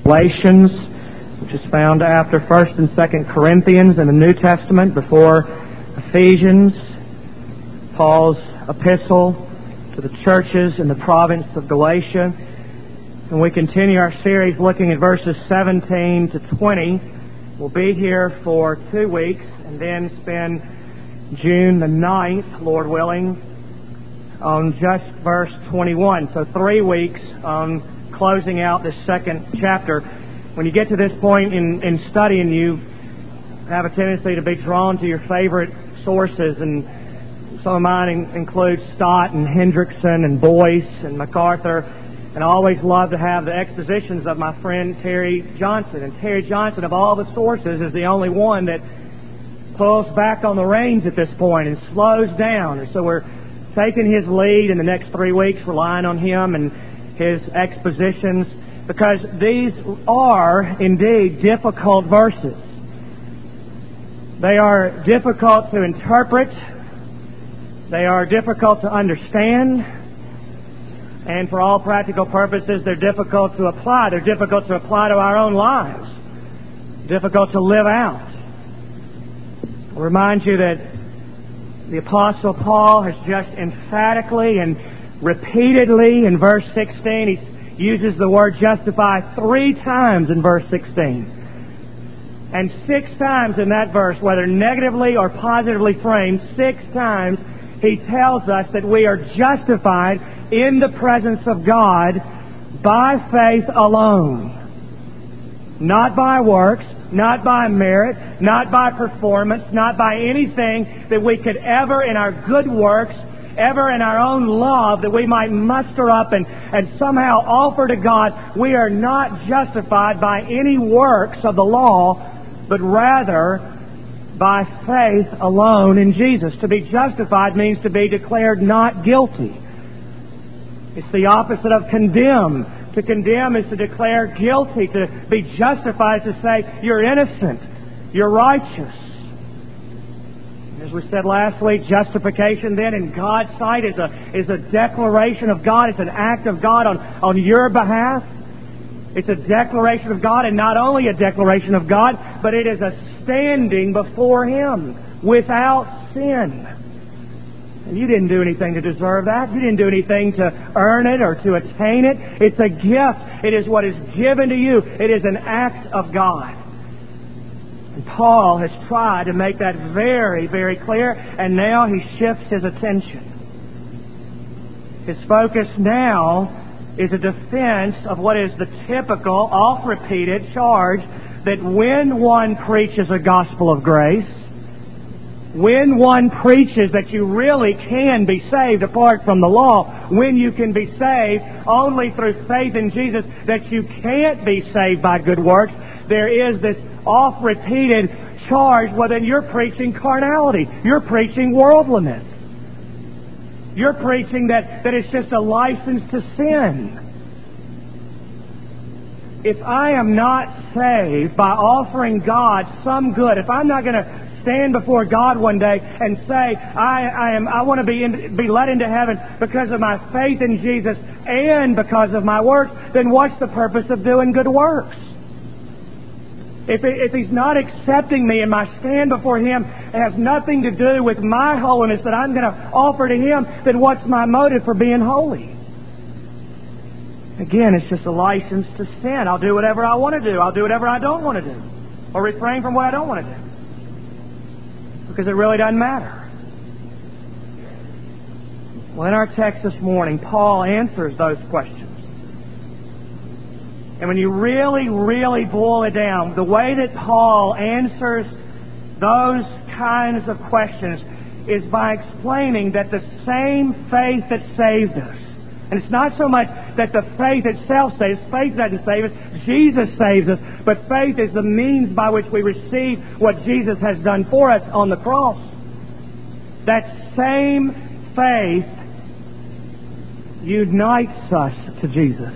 Galatians, which is found after 1st and 2nd Corinthians in the New Testament, before Ephesians, Paul's epistle to the churches in the province of Galatia. And we continue our series looking at verses 17 to 20. We'll be here for 2 weeks and then spend June the 9th, Lord willing, on just verse 21. So 3 weeks on closing out this second chapter. When you get to this point in studying, you have a tendency to be drawn to your favorite sources, and some of mine include Stott and Hendrickson and Boyce and MacArthur. And I always love to have the expositions of my friend Terry Johnson. And Terry Johnson, of all the sources, is the only one that pulls back on the reins at this point and slows down. And so we're taking his lead in the next 3 weeks, relying on him and his expositions, because these are indeed difficult verses. They are difficult to interpret. They are difficult to understand. And for all practical purposes, they're difficult to apply. They're difficult to apply to our own lives. Difficult to live out. I'll remind you that the Apostle Paul has just emphatically and repeatedly in verse 16, he uses the word justify 3 times in verse 16. And 6 times in that verse, whether negatively or positively framed, 6 times he tells us that we are justified in the presence of God by faith alone. Not by works, not by merit, not by performance, not by anything that we could ever in our good works, ever in our own love that we might muster up and somehow offer to God. We are not justified by any works of the law, but rather by faith alone in Jesus. To be justified means to be declared not guilty. It's the opposite of condemn. To condemn is to declare guilty. To be justified is to say you're innocent, you're righteous. As we said last week, justification then in God's sight is a declaration of God. It's an act of God on your behalf. It's a declaration of God, and not only a declaration of God, but it is a standing before Him without sin. And you didn't do anything to deserve that. You didn't do anything to earn it or to attain it. It's a gift. It is what is given to you. It is an act of God. And Paul has tried to make that very, very clear, and now he shifts his attention. His focus now is a defense of what is the typical, oft-repeated charge that when one preaches a gospel of grace, when one preaches that you really can be saved apart from the law, when you can be saved only through faith in Jesus, that you can't be saved by good works, there is this oft-repeated charge, well then you're preaching carnality. You're preaching worldliness. You're preaching that it's just a license to sin. If I am not saved by offering God some good, if I'm not going to stand before God one day and say, I want to be let into heaven because of my faith in Jesus and because of my works, then what's the purpose of doing good works? If He's not accepting me and my stand before Him has nothing to do with my holiness that I'm going to offer to Him, then what's my motive for being holy? Again, it's just a license to sin. I'll do whatever I want to do. I'll do whatever I don't want to do. Or refrain from what I don't want to do. Because it really doesn't matter. Well, in our text this morning, Paul answers those questions. And when you really, really boil it down, the way that Paul answers those kinds of questions is by explaining that the same faith that saved us, and it's not so much that the faith itself saves. Faith doesn't save us. Jesus saves us. But faith is the means by which we receive what Jesus has done for us on the cross. That same faith unites us to Jesus.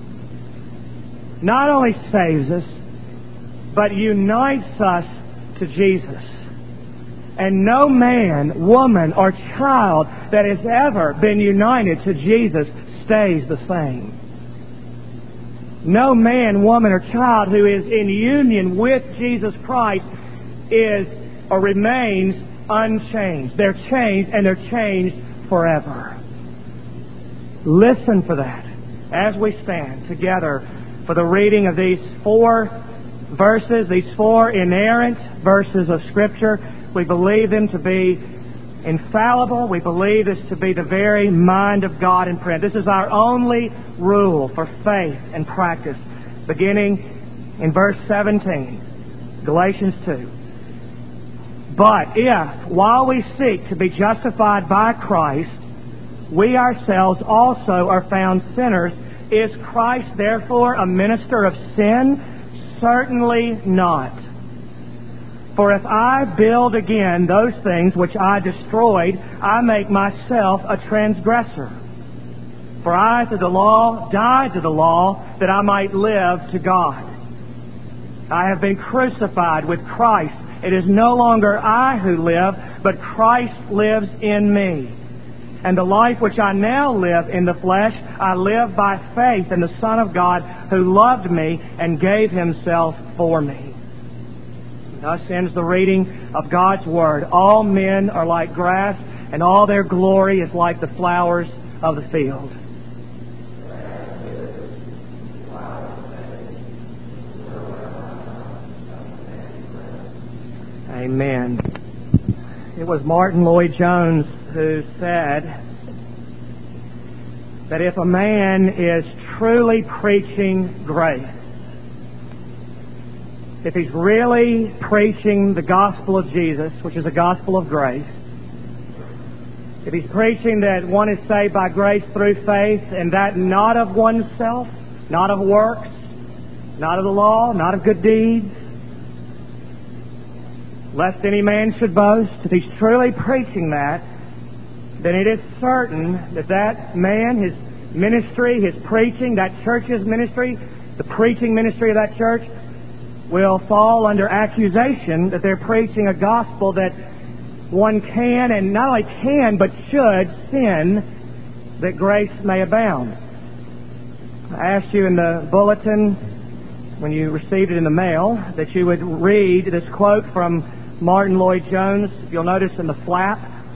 Not only saves us, but unites us to Jesus. And no man, woman, or child that has ever been united to Jesus stays the same. No man, woman, or child who is in union with Jesus Christ is or remains unchanged. They're changed, and they're changed forever. Listen for that as we stand together for the reading of these 4 verses, these 4 inerrant verses of Scripture. We believe them to be infallible. We believe this to be the very mind of God in print. This is our only rule for faith and practice, beginning in verse 17, Galatians 2. But if, while we seek to be justified by Christ, we ourselves also are found sinners, is Christ therefore a minister of sin? Certainly not. For if I build again those things which I destroyed, I make myself a transgressor. For I, through the law, died to the law, that I might live to God. I have been crucified with Christ. It is no longer I who live, but Christ lives in me. And the life which I now live in the flesh, I live by faith in the Son of God, who loved me and gave Himself for me. Thus ends the reading of God's Word. All men are like grass, and all their glory is like the flowers of the field. Amen. It was Martin Lloyd-Jones who said that if a man is truly preaching grace, if he's really preaching the gospel of Jesus, which is a gospel of grace, if he's preaching that one is saved by grace through faith, and that not of oneself, not of works, not of the law, not of good deeds, lest any man should boast, if he's truly preaching that, then it is certain that that man, his ministry, his preaching, that church's ministry, the preaching ministry of that church, will fall under accusation that they're preaching a gospel that one can, and not only can, but should sin, that grace may abound. I asked you in the bulletin, when you received it in the mail, that you would read this quote from Martin Lloyd-Jones. You'll notice in the flap,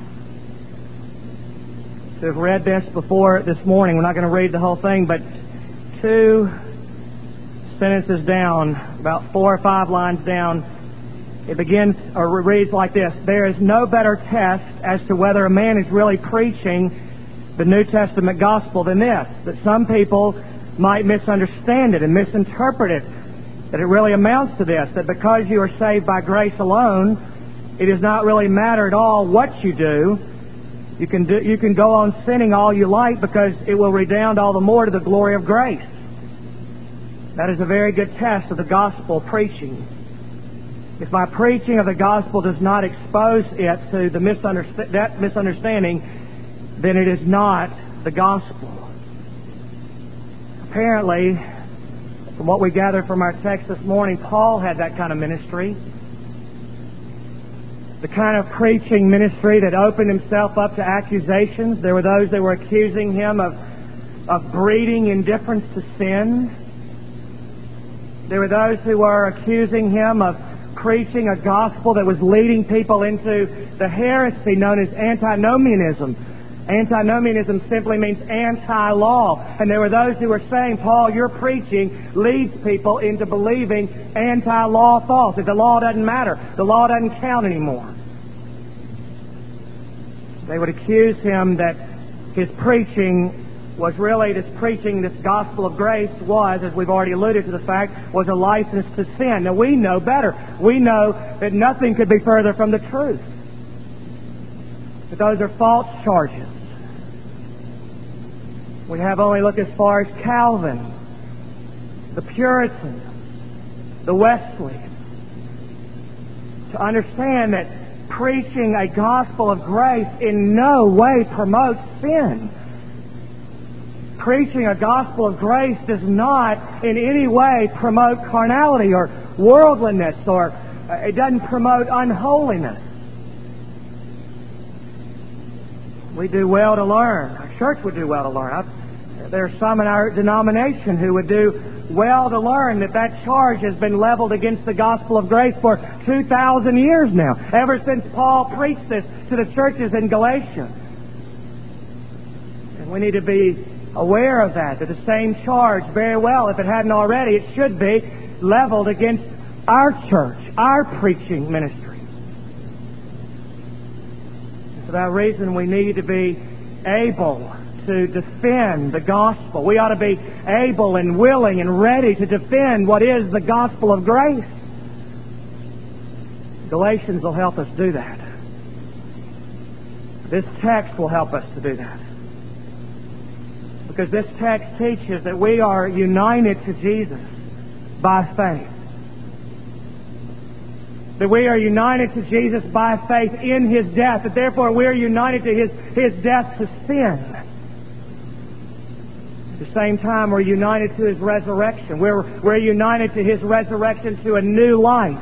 to have read this before this morning. We're not going to read the whole thing, but 2 sentences down, about 4 or 5 lines down, it begins or reads like this: there is no better test as to whether a man is really preaching the New Testament gospel than this, that some people might misunderstand it and misinterpret it, that it really amounts to this, that because you are saved by grace alone, it does not really matter at all what you do. You can go on sinning all you like, because it will redound all the more to the glory of grace. That is a very good test of the gospel preaching. If my preaching of the gospel does not expose it to the misunderstanding, then it is not the gospel. Apparently, from what we gather from our text this morning, Paul had that kind of ministry. The kind of preaching ministry that opened himself up to accusations. There were those that were accusing him of breeding indifference to sin. There were those who were accusing him of preaching a gospel that was leading people into the heresy known as antinomianism. Antinomianism simply means anti-law. And there were those who were saying, Paul, your preaching leads people into believing anti-law thoughts. That the law doesn't matter. The law doesn't count anymore. They would accuse him that his preaching was really, this gospel of grace was, as we've already alluded to the fact, was a license to sin. Now we know better. We know that nothing could be further from the truth. But those are false charges. We have only looked as far as Calvin, the Puritans, the Wesleys, to understand that preaching a gospel of grace in no way promotes sin. Preaching a gospel of grace does not in any way promote carnality or worldliness, or it doesn't promote unholiness. We do well to learn. Our church would do well to learn. There are some in our denomination who would do well to learn that that charge has been leveled against the gospel of grace for 2,000 years now, ever since Paul preached this to the churches in Galatia. And we need to be aware of that the same charge, very well, if it hadn't already, it should be leveled against our church, our preaching ministry. For that reason, we need to be able to defend the gospel. We ought to be able and willing and ready to defend what is the gospel of grace. Galatians will help us do that. This text will help us to do that. Because this text teaches that we are united to Jesus by faith. That we are united to Jesus by faith in His death. That therefore we are united to His death to sin. At the same time, we're united to His resurrection. We're united to His resurrection to a new life.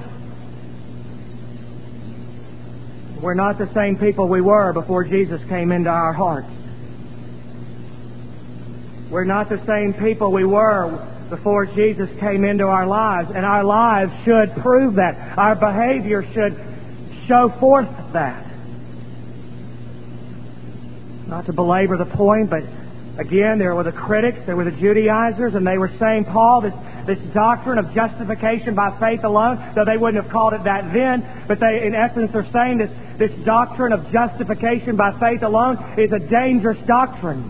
We're not the same people we were before Jesus came into our hearts. We're not the same people we were before Jesus came into our lives, and our lives should prove that. Our behavior should show forth that. Not to belabor the point, but again, there were the critics, there were the Judaizers, and they were saying, Paul, this doctrine of justification by faith alone, though they wouldn't have called it that then, but they, in essence, are saying this doctrine of justification by faith alone is a dangerous doctrine.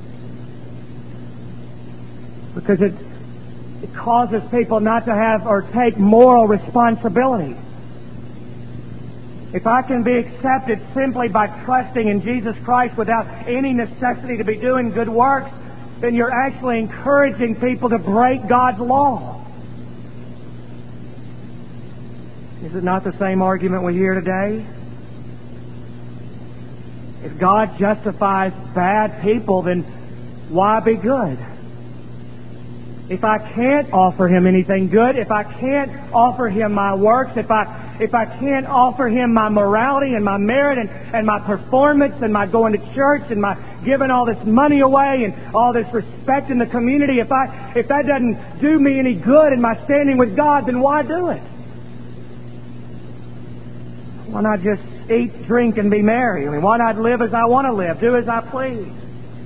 Because it causes people not to have or take moral responsibility. If I can be accepted simply by trusting in Jesus Christ without any necessity to be doing good works, then you're actually encouraging people to break God's law. Is it not the same argument we hear today? If God justifies bad people, then why be good? If I can't offer Him anything good, if I can't offer Him my works, if I can't offer Him my morality and my merit and my performance and my going to church and my giving all this money away and all this respect in the community, if that doesn't do me any good in my standing with God, then why do it? Why not just eat, drink, and be merry? I mean, why not live as I want to live, do as I please?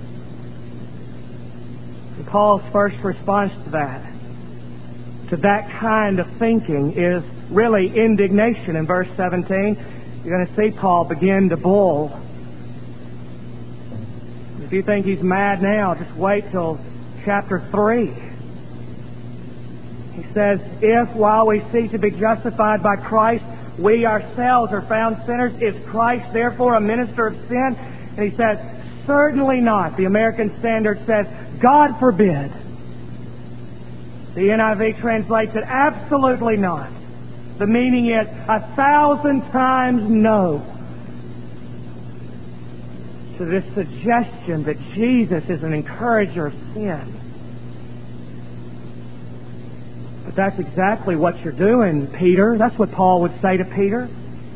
Paul's first response to that kind of thinking, is really indignation. In verse 17, you're going to see Paul begin to bull. If you think he's mad now, just wait till chapter 3. He says, if while we seek to be justified by Christ, we ourselves are found sinners, is Christ therefore a minister of sin? And he says, certainly not. The American Standard says, God forbid. The NIV translates it, absolutely not. The meaning is 1,000 times no to this suggestion that Jesus is an encourager of sin. But that's exactly what you're doing, Peter. That's what Paul would say to Peter.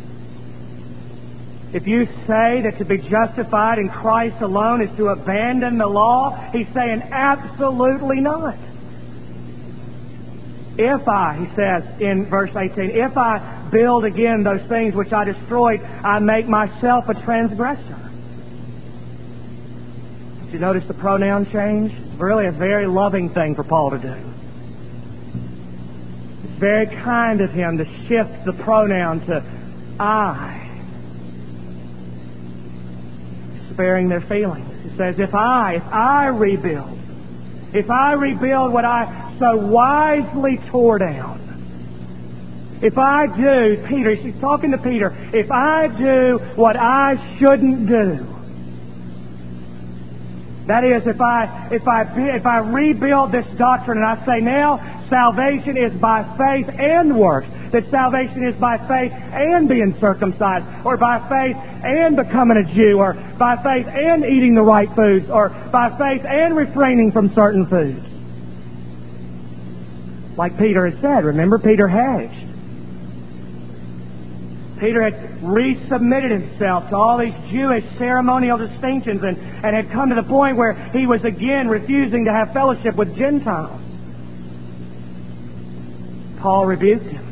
If you say that to be justified in Christ alone is to abandon the law, he's saying absolutely not. If I, he says in verse 18, if I build again those things which I destroyed, I make myself a transgressor. Did you notice the pronoun change? It's really a very loving thing for Paul to do. It's very kind of him to shift the pronoun to I, sparing their feelings. He says, if I rebuild what I so wisely tore down, if I do, Peter, he's talking to Peter, if I do what I shouldn't do, that is, if I rebuild this doctrine and I say now salvation is by faith and works, that salvation is by faith and being circumcised, or by faith and becoming a Jew, or by faith and eating the right foods, or by faith and refraining from certain foods. Like Peter had said, remember, Peter hedged. Peter had resubmitted himself to all these Jewish ceremonial distinctions and had come to the point where he was again refusing to have fellowship with Gentiles. Paul rebuked him.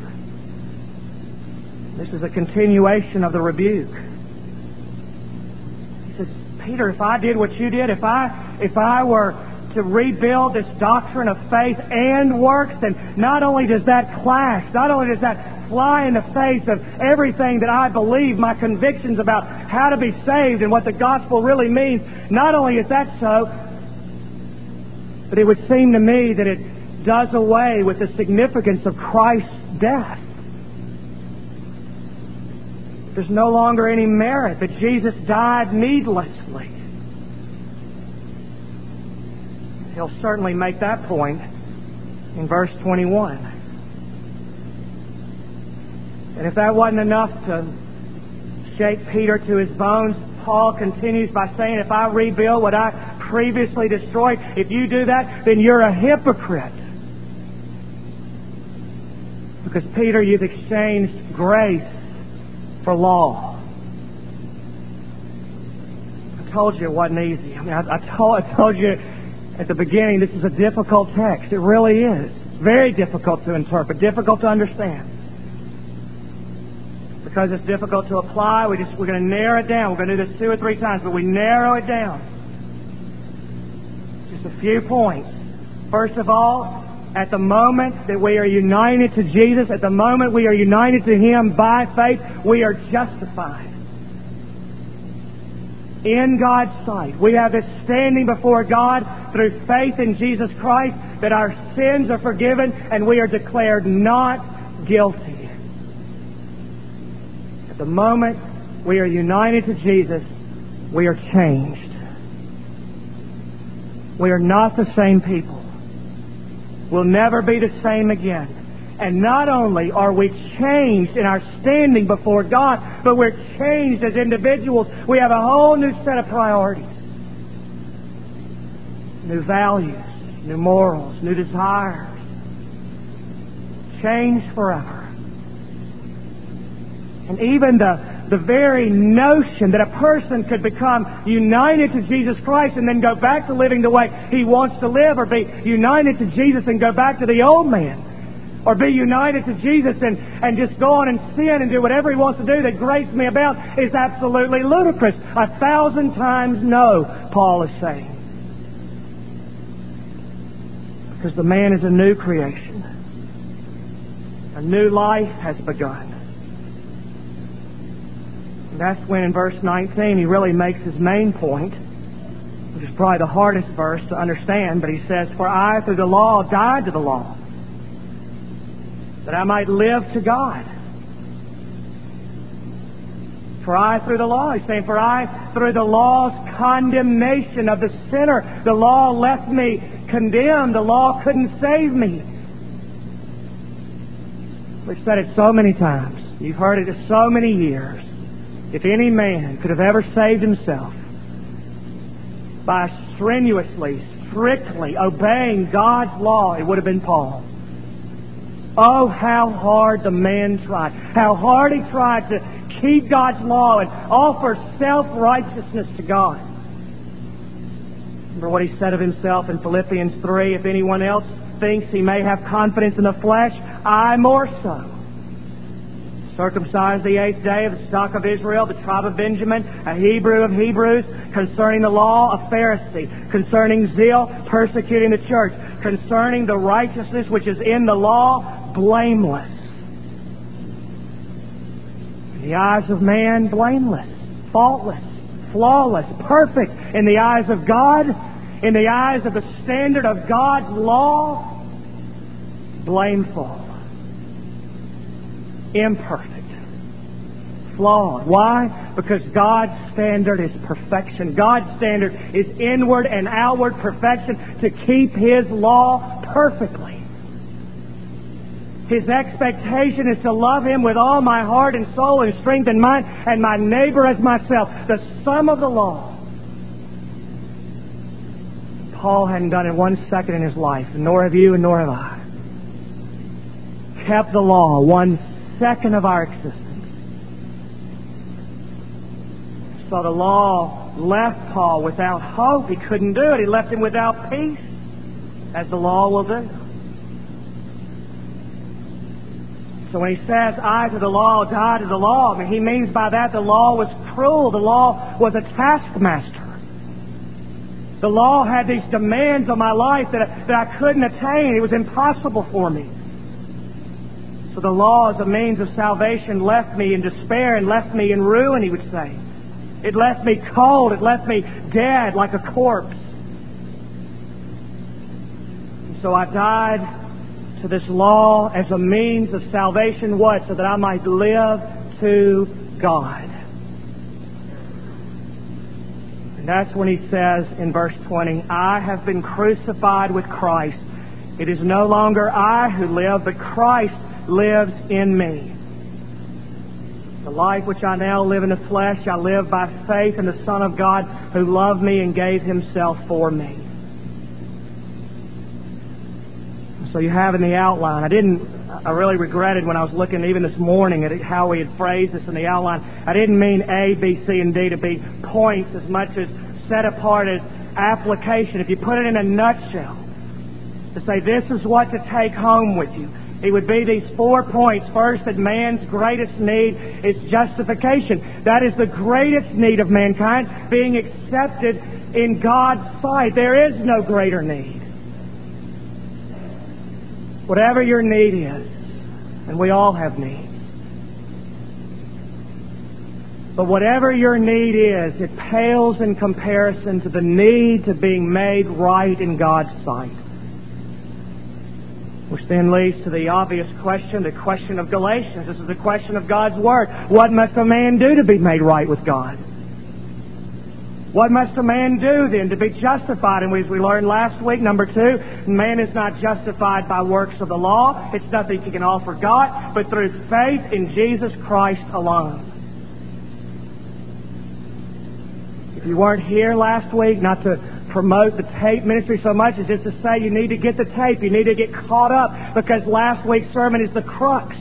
This is a continuation of the rebuke. He says, Peter, if I did what you did, if I were to rebuild this doctrine of faith and works, then not only does that clash, not only does that fly in the face of everything that I believe, my convictions about how to be saved and what the gospel really means, not only is that so, but it would seem to me that it does away with the significance of Christ's death. There's no longer any merit that Jesus died needlessly. He'll certainly make that point in verse 21. And if that wasn't enough to shake Peter to his bones, Paul continues by saying, if I rebuild what I previously destroyed, if you do that, then you're a hypocrite. Because, Peter, you've exchanged grace for law. I told you it wasn't easy. I mean, I told you at the beginning, this is a difficult text. It really is. Very difficult to interpret, difficult to understand. Because it's difficult to apply, we're going to narrow it down. We're going to do this 2 or 3 times, but we narrow it down. Just a few points. First of all, at the moment that we are united to Jesus, at the moment we are united to Him by faith, we are justified. In God's sight, we have this standing before God through faith in Jesus Christ that our sins are forgiven and we are declared not guilty. At the moment we are united to Jesus, we are changed. We are not the same people. We'll never be the same again. And not only are we changed in our standing before God, but we're changed as individuals. We have a whole new set of priorities. New values, new morals, new desires. Changed forever. And even the very notion that a person could become united to Jesus Christ and then go back to living the way he wants to live, or be united to Jesus and go back to the old man, or be united to Jesus and just go on and sin and do whatever he wants to do that grace me about, is absolutely ludicrous. 1,000 times no, Paul is saying. Because the man is a new creation. A new life has begun. And that's when in verse 19 he really makes his main point, which is probably the hardest verse to understand, but he says, for I through the law died to the law, that I might live to God. For I through the law, he's saying, for I through the law's condemnation of the sinner, the law left me condemned, the law couldn't save me. We've said it so many times. You've heard it for so many years. If any man could have ever saved himself by strenuously, strictly obeying God's law, it would have been Paul. Oh, how hard the man tried. How hard he tried to keep God's law and offer self-righteousness to God. Remember what he said of himself in Philippians 3, if anyone else thinks he may have confidence in the flesh, I more so. Circumcised the 8th day, of the stock of Israel, the tribe of Benjamin, a Hebrew of Hebrews, concerning the law, a Pharisee, concerning zeal, persecuting the church, concerning the righteousness which is in the law, blameless. In the eyes of man, blameless, faultless, flawless, perfect. In the eyes of God, in the eyes of the standard of God's law, blameful, imperfect, flawed. Why? Because God's standard is perfection. God's standard is inward and outward perfection, to keep His law perfectly. His expectation is to love Him with all my heart and soul and strength and mind, and my neighbor as myself. The sum of the law. Paul hadn't done it 1 second in his life, nor have you and nor have I. Kept the law 1 second of our existence. So the law left Paul without hope. He couldn't do it. He left him without peace, as the law will do. So when he says, I to the law, die to the law, I mean, he means by that the law was cruel. The law was a taskmaster. The law had these demands on my life that I couldn't attain. It was impossible for me. So the law as a means of salvation left me in despair and left me in ruin, he would say. It left me cold. It left me dead like a corpse. And so I died to this law as a means of salvation. What? So that I might live to God. And that's when he says in verse 20, I have been crucified with Christ. It is no longer I who live, but Christ lives in me. The life which I now live in the flesh, I live by faith in the Son of God who loved me and gave Himself for me. So you have in the outline, I really regretted when I was looking even this morning at how we had phrased this in the outline. I didn't mean A, B, C, and D to be points as much as set apart as application. If you put it in a nutshell, to say this is what to take home with you, it would be these 4 points. First, that man's greatest need is justification. That is the greatest need of mankind, being accepted in God's sight. There is no greater need. Whatever your need is, and we all have needs, but whatever your need is, it pales in comparison to the need to being made right in God's sight. Which then leads to the obvious question, the question of Galatians. This is the question of God's Word. What must a man do to be made right with God? What must a man do then to be justified? And as we learned last week, number 2, man is not justified by works of the law. It's nothing he can offer God, but through faith in Jesus Christ alone. If you weren't here last week, not to promote the tape ministry so much as just to say you need to get the tape. You need to get caught up because last week's sermon is the crux.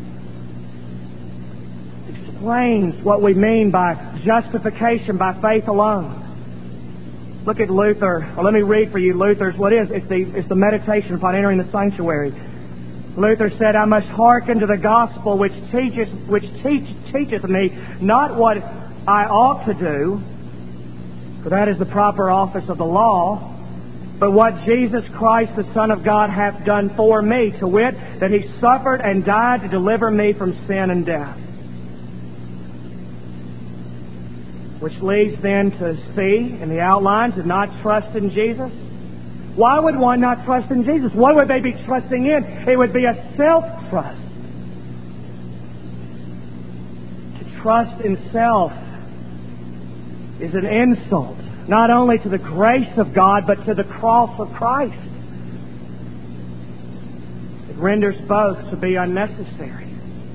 Explains what we mean by justification by faith alone. Look at Luther, or let me read for you Luther's, what is? It's the meditation upon entering the sanctuary. Luther said, I must hearken to the gospel which teacheth me not what I ought to do, for that is the proper office of the law, but what Jesus Christ, the Son of God, hath done for me, to wit, that He suffered and died to deliver me from sin and death. Which leads then to see in the outline to not trust in Jesus. Why would one not trust in Jesus? What would they be trusting in? It would be a self-trust. To trust in self is an insult, not only to the grace of God, but to the cross of Christ. It renders both to be unnecessary.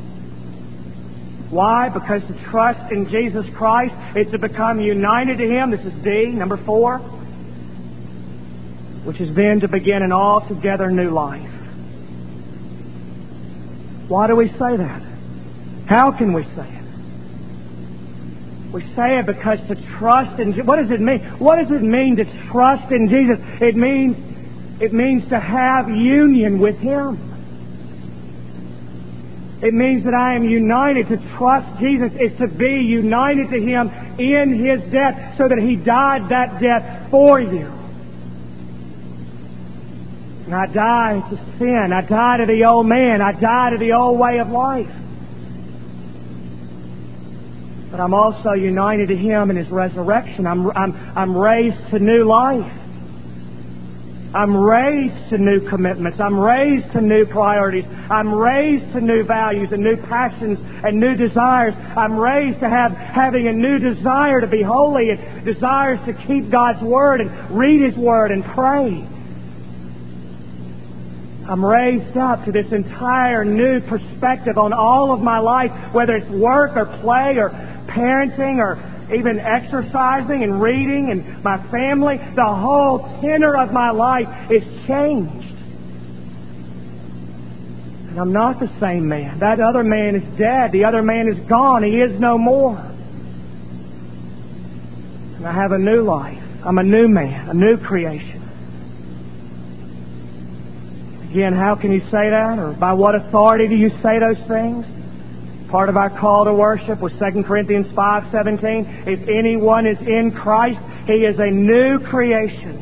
Why? Because to trust in Jesus Christ is to become united to Him. This is D, number 4. Which is then to begin an altogether new life. Why do we say that? How can we say it? We say it because to trust in... What does it mean? What does it mean to trust in Jesus? It means to have union with Him. It means that I am united. To trust Jesus is to be united to Him in His death so that He died that death for you. And I die to sin. I die to the old man. I die to the old way of life. But I'm also united to Him in His resurrection. I'm raised to new life. I'm raised to new commitments. I'm raised to new priorities. I'm raised to new values and new passions and new desires. I'm raised to having a new desire to be holy and desires to keep God's Word and read His Word and pray. I'm raised up to this entire new perspective on all of my life, whether it's work or play or parenting or even exercising and reading and my family. The whole tenor of my life is changed. And I'm not the same man. That other man is dead. The other man is gone. He is no more. I have a new life. I'm a new man, a new creation. Again, how can you say that? Or by what authority do you say those things? Part of our call to worship was 2 Corinthians 5:17. If anyone is in Christ, he is a new creation.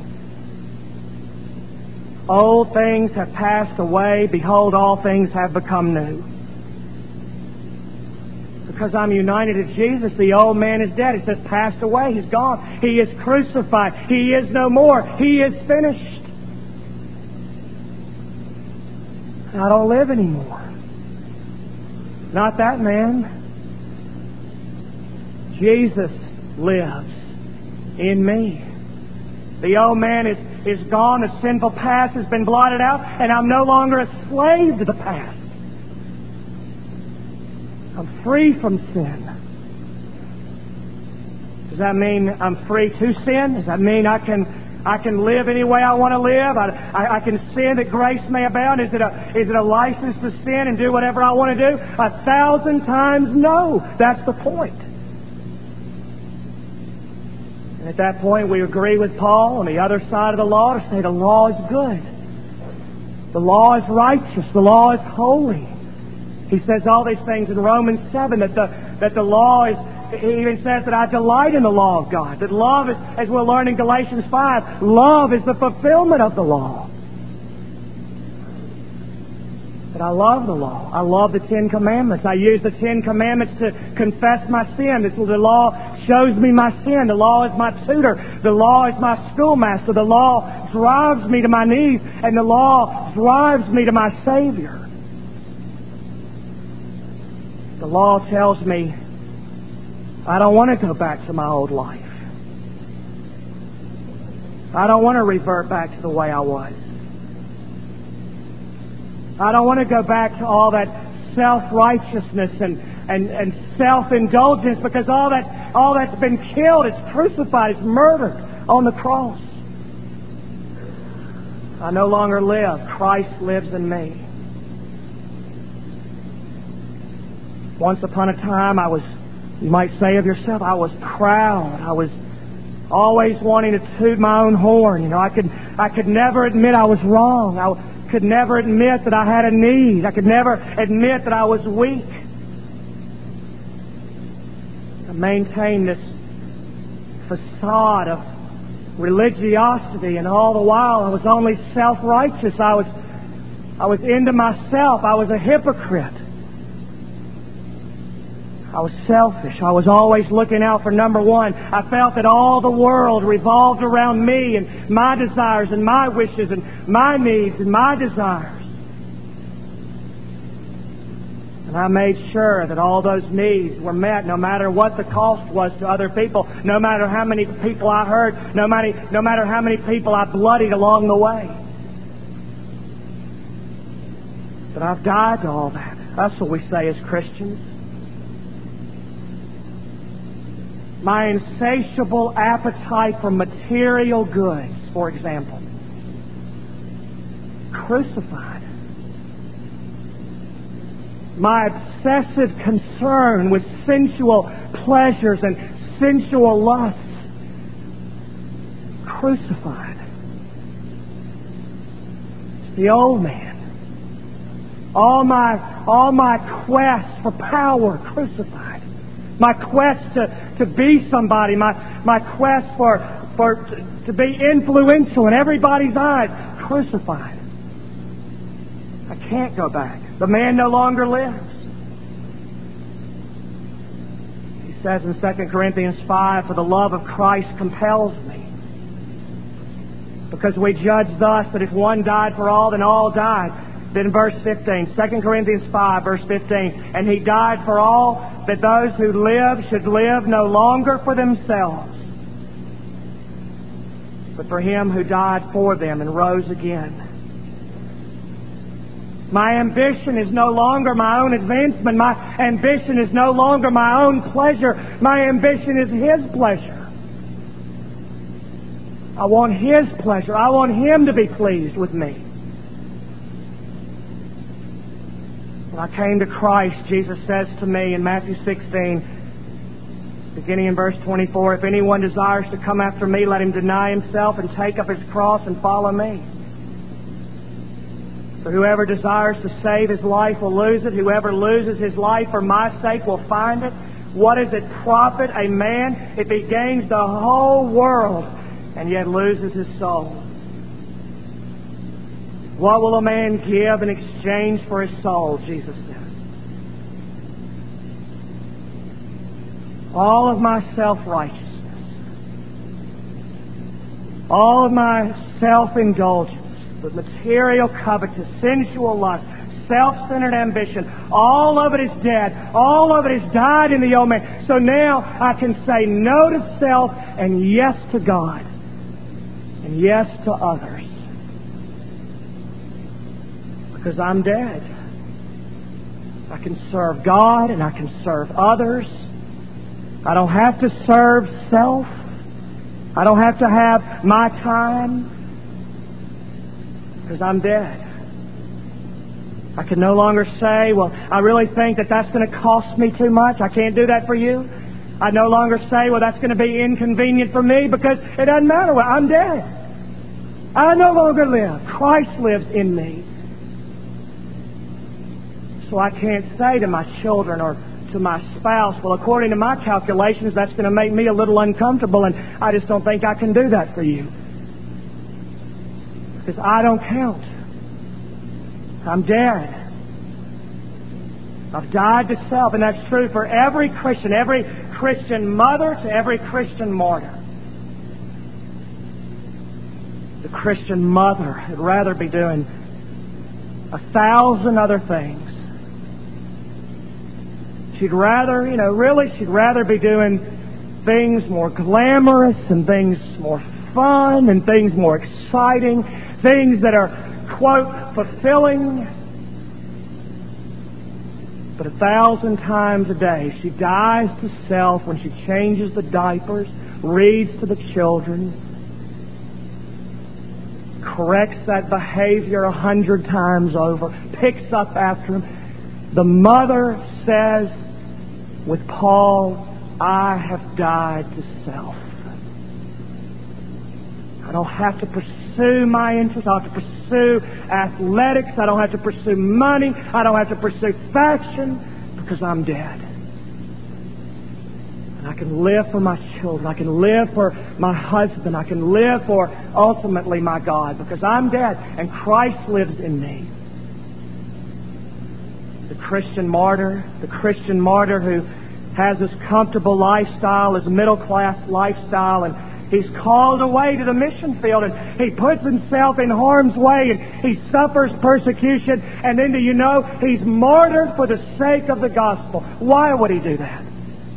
Old things have passed away. Behold, all things have become new. Because I'm united to Jesus, the old man is dead. It says passed away. He's gone. He is crucified. He is no more. He is finished. I don't live anymore. Not that man. Jesus lives in me. The old man is gone. The sinful past has been blotted out, and I'm no longer a slave to the past. I'm free from sin. Does that mean I'm free to sin? Does that mean I can live any way I want to live? I can sin that grace may abound? Is it a license to sin and do whatever I want to do? 1,000 times no. That's the point. And at that point, we agree with Paul on the other side of the law to say the law is good. The law is righteous. The law is holy. He says all these things in Romans 7, that the law is, he even says that I delight in the law of God. That love is, as we'll learn in Galatians 5, love is the fulfillment of the law. But I love the law. I love the Ten Commandments. I use the Ten Commandments to confess my sin. The law shows me my sin. The law is my tutor. The law is my schoolmaster. The law drives me to my knees, and the law drives me to my Savior. The law tells me I don't want to go back to my old life. I don't want to revert back to the way I was. I don't want to go back to all that self-righteousness and self-indulgence, because all that's been killed, it's crucified, it's murdered on the cross. I no longer live. Christ lives in me. Once upon a time, you might say of yourself, I was proud. I was always wanting to toot my own horn. I could never admit I was wrong. I could never admit that I had a need. I could never admit that I was weak. I maintained this facade of religiosity, and all the while I was only self-righteous. I was into myself. I was a hypocrite. I was selfish. I was always looking out for number one. I felt that all the world revolved around me and my desires and my wishes and my needs and my desires. And I made sure that all those needs were met, no matter what the cost was to other people, no matter how many people I hurt, no matter how many people I bloodied along the way. But I've died to all that. That's what we say as Christians. My insatiable appetite for material goods, for example, crucified. My obsessive concern with sensual pleasures and sensual lusts, crucified. It's the old man. All my quest for power, crucified. My quest to be somebody, my quest to be influential in everybody's eyes, crucified. I can't go back. The man no longer lives. He says in 2 Corinthians 5, for the love of Christ compels me. Because we judge thus that if one died for all, then all died. Then verse 15, 2 Corinthians 5, verse 15, and He died for all, that those who live should live no longer for themselves, but for Him who died for them and rose again. My ambition is no longer my own advancement. My ambition is no longer my own pleasure. My ambition is His pleasure. I want His pleasure. I want Him to be pleased with me. When I came to Christ, Jesus says to me in Matthew 16, Beginning in verse 24, if anyone desires to come after me, let him deny himself and take up his cross and follow me. For whoever desires to save his life will lose it. Whoever loses his life for my sake will find it. What does it profit a man if he gains the whole world and yet loses his soul? What will a man give in exchange for his soul, Jesus says. All of my self-righteousness, all of my self-indulgence, with material covetous, sensual lust, self-centered ambition, all of it is dead. All of it has died in the old man. So now I can say no to self and yes to God and yes to others. Because I'm dead. I can serve God and I can serve others. I don't have to serve self. I don't have to have my time because I'm dead. I can no longer say, well, I really think that that's going to cost me too much. I can't do that for you. I no longer say, well, that's going to be inconvenient for me because it doesn't matter. Well, I'm dead. I no longer live. Christ lives in me. So I can't say to my children or to my spouse, well, according to my calculations, that's going to make me a little uncomfortable, and I just don't think I can do that for you. Because I don't count. I'm dead. I've died to self, and that's true for every Christian mother to every Christian martyr. The Christian mother would rather be doing 1,000 other things. She'd rather, she'd rather be doing things more glamorous and things more fun and things more exciting, things that are, quote, fulfilling. But 1,000 times a day she dies to self when she changes the diapers, reads to the children, corrects that behavior 100 times over, picks up after him. The mother says with Paul, I have died to self. I don't have to pursue my interests. I don't have to pursue athletics. I don't have to pursue money. I don't have to pursue fashion because I'm dead. And I can live for my children. I can live for my husband. I can live for ultimately my God because I'm dead and Christ lives in me. The Christian martyr who has this comfortable lifestyle, his middle-class lifestyle, and he's called away to the mission field, and he puts himself in harm's way, and he suffers persecution, and then do you know, he's martyred for the sake of the gospel. Why would he do that?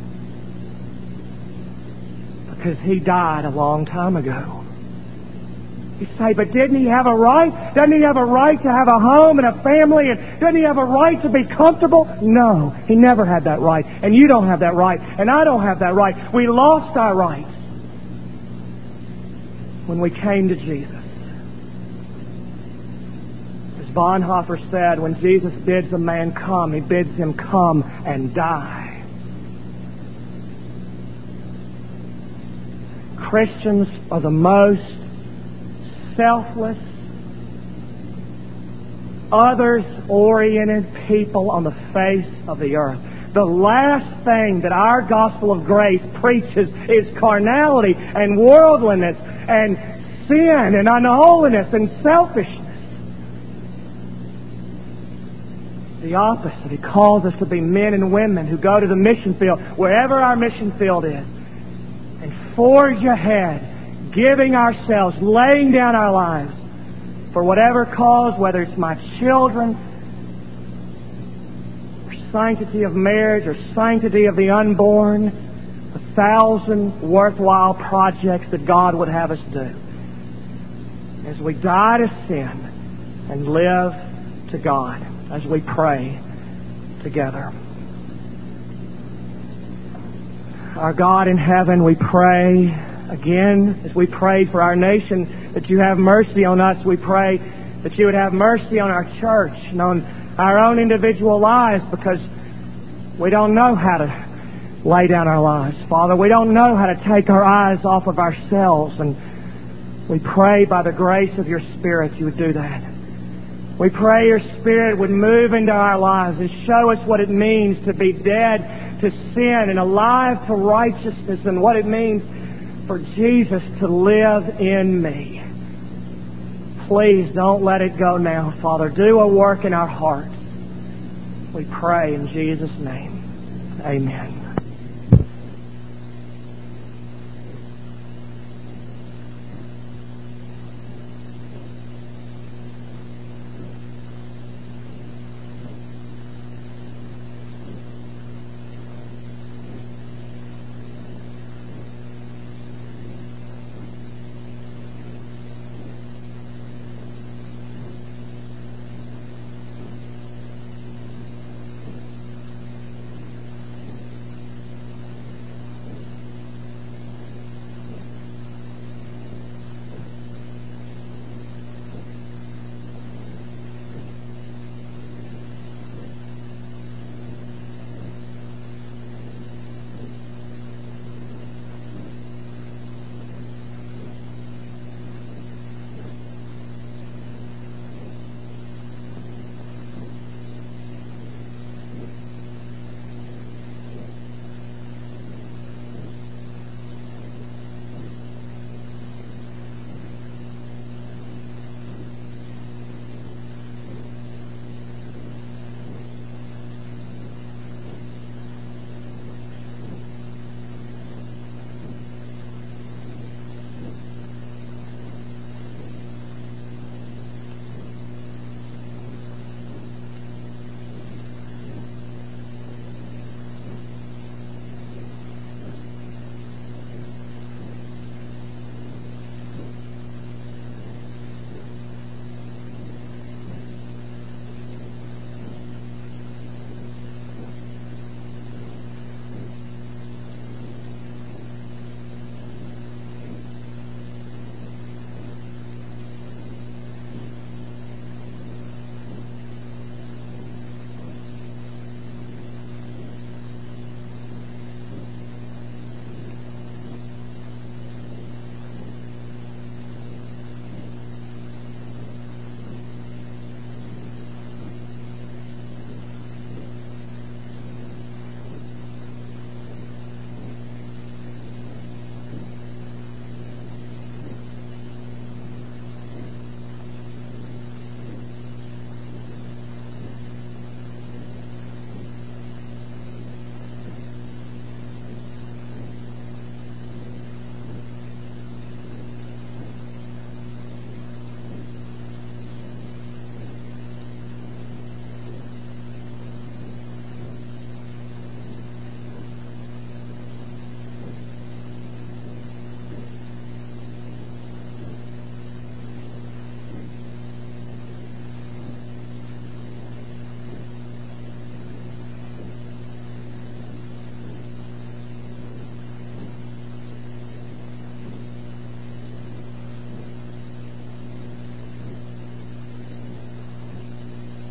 Because he died a long time ago. You say, but didn't he have a right? Doesn't he have a right to have a home and a family? And doesn't he have a right to be comfortable? No, he never had that right. And you don't have that right. And I don't have that right. We lost our rights when we came to Jesus. As Bonhoeffer said, when Jesus bids a man come, he bids him come and die. Christians are the most selfless, others-oriented people on the face of the earth. The last thing that our gospel of grace preaches is carnality and worldliness and sin and unholiness and selfishness. The opposite. It calls us to be men and women who go to the mission field, wherever our mission field is, and forge ahead, giving ourselves, laying down our lives for whatever cause, whether it's my children, or sanctity of marriage, or sanctity of the unborn, 1,000 worthwhile projects that God would have us do. As we die to sin and live to God, as we pray together. Our God in heaven, we pray again, as we prayed for our nation, that you have mercy on us. We pray that you would have mercy on our church and on our own individual lives, because we don't know how to lay down our lives. Father, we don't know how to take our eyes off of ourselves, and we pray by the grace of your Spirit you would do that. We pray your Spirit would move into our lives and show us what it means to be dead to sin and alive to righteousness, and what it means for Jesus to live in me. Please don't let it go now, Father. Do a work in our hearts. We pray in Jesus' name. Amen.